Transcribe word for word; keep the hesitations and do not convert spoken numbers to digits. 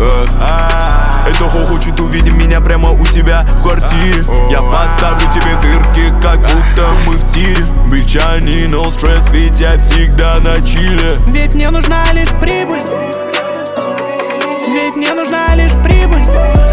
Это хо хочет увидеть меня прямо у себя в квартире. Я поставлю тебе дырки, как будто мы в тире. Бичани, no stress, ведь я всегда на чиле. Ведь мне нужна лишь прибыль. Ведь мне нужна лишь прибыль.